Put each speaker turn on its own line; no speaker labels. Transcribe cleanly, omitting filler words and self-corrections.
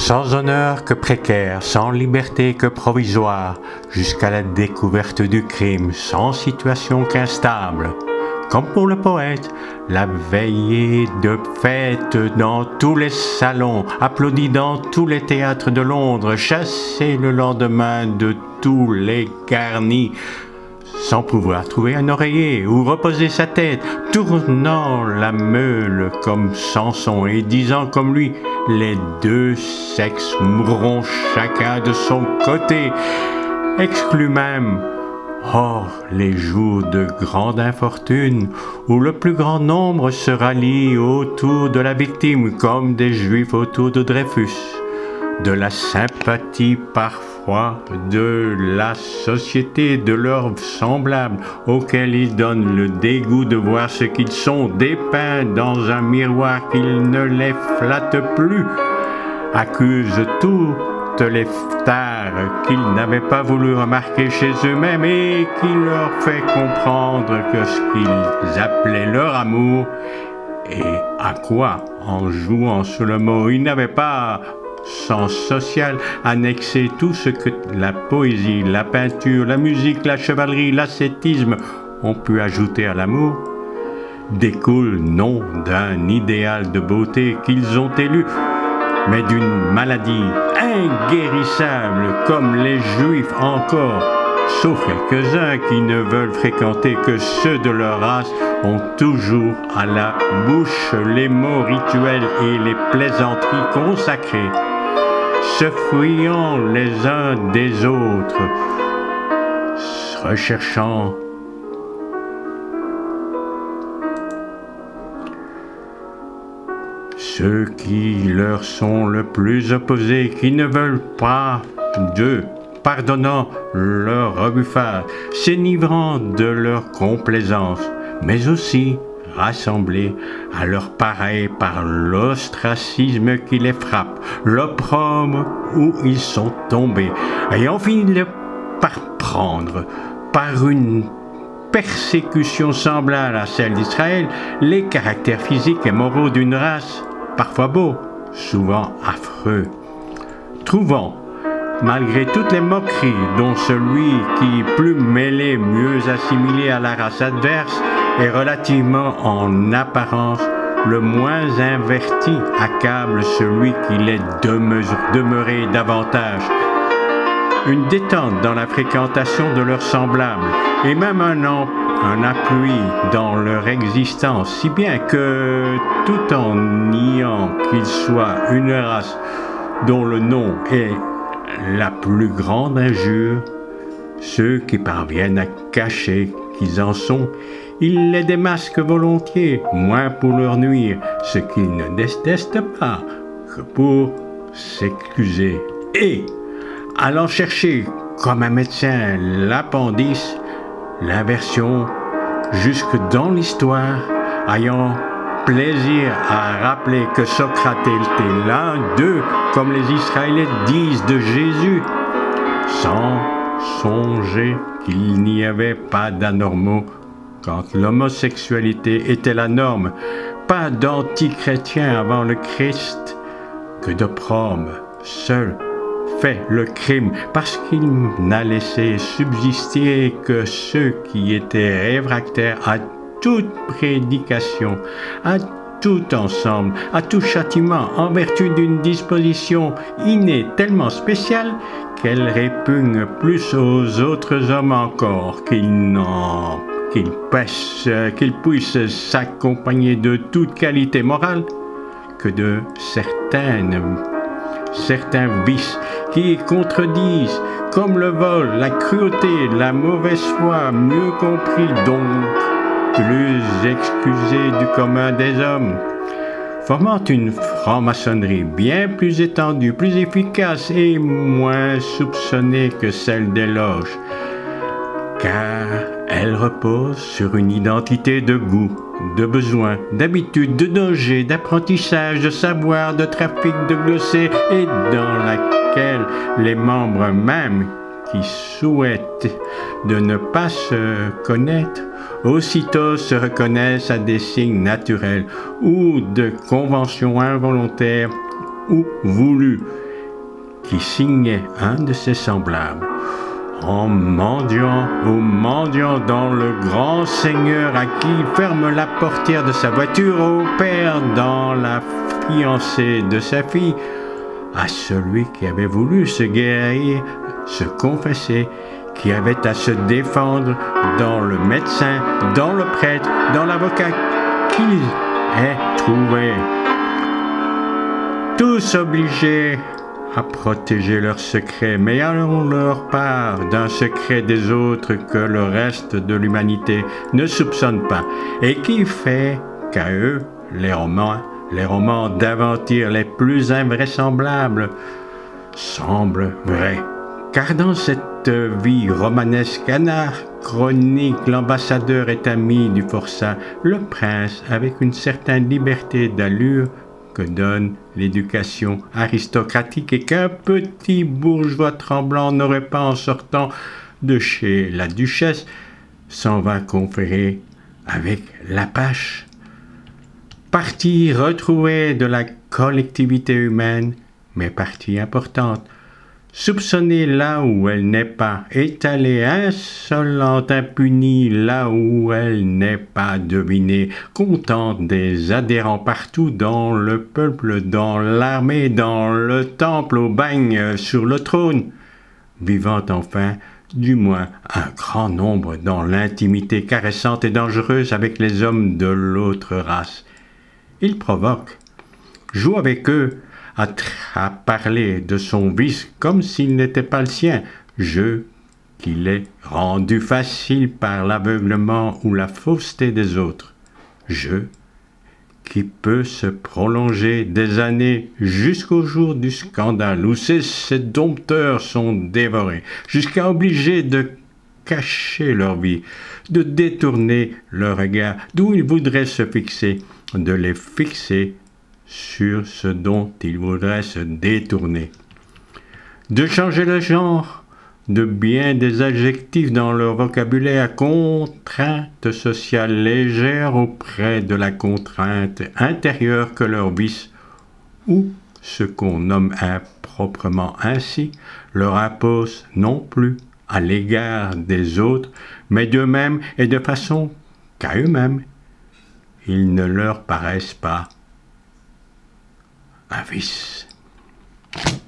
Sans honneur que précaire, sans liberté que provisoire, jusqu'à la découverte du crime, sans situation qu'instable. Comme pour le poète, la veillée de fête dans tous les salons, applaudie dans tous les théâtres de Londres, chassée le lendemain de tous les garnis, sans pouvoir trouver un oreiller où reposer sa tête, tournant la meule comme Samson et disant comme lui, les deux sexes mourront chacun de son côté, exclut même, hors les jours de grande infortune, où le plus grand nombre se rallie autour de la victime, comme des Juifs autour de Dreyfus, de la sympathie parfois de la société de leurs semblables, auxquels ils donnent le dégoût de voir ce qu'ils sont, dépeints dans un miroir qu'il ne les flatte plus, accusent toutes les tares qu'ils n'avaient pas voulu remarquer chez eux-mêmes et qui leur fait comprendre que ce qu'ils appelaient leur amour, et à quoi, en jouant sur le mot, ils n'avaient pas sens social, annexer tout ce que la poésie, la peinture, la musique, la chevalerie, l'ascétisme ont pu ajouter à l'amour, découle non d'un idéal de beauté qu'ils ont élu, mais d'une maladie inguérissable comme les Juifs encore, sauf quelques-uns qui ne veulent fréquenter que ceux de leur race, ont toujours à la bouche les mots rituels et les plaisanteries consacrées, se fuyant les uns des autres, recherchant ceux qui leur sont le plus opposés, qui ne veulent pas d'eux, pardonnant leur rebuffade, s'enivrant de leur complaisance, mais aussi rassemblés à leur pareil par l'ostracisme qui les frappe, l'opprobre où ils sont tombés, ayant fini par prendre, par une persécution semblable à celle d'Israël, les caractères physiques et moraux d'une race, parfois beaux, souvent affreux, trouvant, malgré toutes les moqueries dont celui qui, plus mêlé, mieux assimilé à la race adverse, est relativement en apparence le moins inverti, accable celui qui l'est demeuré davantage. Une détente dans la fréquentation de leurs semblables, et même un appui dans leur existence, si bien que, tout en niant qu'ils soient une race dont le nom est la plus grande injure, ceux qui parviennent à cacher qu'ils en sont, ils les démasquent volontiers, moins pour leur nuire, ce qu'ils ne détestent pas que pour s'excuser. Et, allant chercher, comme un médecin, l'appendice, l'inversion, jusque dans l'histoire, ayant plaisir à rappeler que Socrate était l'un d'eux, comme les Israélites disent de Jésus, sans songer qu'il n'y avait pas d'anormaux quand l'homosexualité était la norme, pas d'antichrétiens avant le Christ, que d'opprobre seul fait le crime, parce qu'il n'a laissé subsister que ceux qui étaient réfractaires à toute prédication, à tout ensemble, à tout châtiment, en vertu d'une disposition innée tellement spéciale qu'elle répugne plus aux autres hommes encore qu'ils puissent s'accompagner de toute qualité morale que de certains vices qui contredisent, comme le vol, la cruauté, la mauvaise foi, mieux compris donc, plus excusés du commun des hommes, formant une franc-maçonnerie bien plus étendue, plus efficace et moins soupçonnée que celle des loges, car elle repose sur une identité de goût, de besoin, d'habitude, de danger, d'apprentissage, de savoir, de trafic, de glosser, et dans laquelle les membres même qui souhaitent de ne pas se connaître, aussitôt se reconnaissent à des signes naturels ou de conventions involontaires ou voulues, qui signait un de ses semblables. En mendiant ou mendiant dans le grand seigneur à qui il ferme la portière de sa voiture, au père dans la fiancée de sa fille, à celui qui avait voulu se guérir, se confesser, qui avait à se défendre, dans le médecin, dans le prêtre, dans l'avocat qu'il ait trouvé. Tous obligés à protéger leurs secrets, mais ayant leur part d'un secret des autres que le reste de l'humanité ne soupçonne pas, et qui fait qu'à eux, les romans d'aventure les plus invraisemblables semblent vrais. Car dans cette vie romanesque anachronique, l'ambassadeur est ami du forçat, le prince, avec une certaine liberté d'allure que donne l'éducation aristocratique et qu'un petit bourgeois tremblant n'aurait pas en sortant de chez la duchesse, s'en va conférer avec l'Apache. Partie retrouvée de la collectivité humaine, mais partie importante, soupçonnée là où elle n'est pas, étalée, insolente, impunie là où elle n'est pas devinée, contente des adhérents partout dans le peuple, dans l'armée, dans le temple, au bagne, sur le trône, vivant enfin, du moins un grand nombre, dans l'intimité caressante et dangereuse avec les hommes de l'autre race. Il provoque, joue avec eux, à parler de son vice comme s'il n'était pas le sien, jeu qu'il est rendu facile par l'aveuglement ou la fausseté des autres, jeu qui peut se prolonger des années jusqu'au jour du scandale où ces dompteurs sont dévorés, jusqu'à obliger de cacher leur vie, de détourner leur regard d'où ils voudraient se fixer, de les fixer sur ce dont ils voudraient se détourner, de changer le genre de bien des adjectifs dans leur vocabulaire à contrainte sociale légère auprès de la contrainte intérieure que leur vice, ou ce qu'on nomme improprement ainsi, leur impose non plus à l'égard des autres, mais d'eux-mêmes et de façon qu'à eux-mêmes, ils ne leur paraissent pas un vice.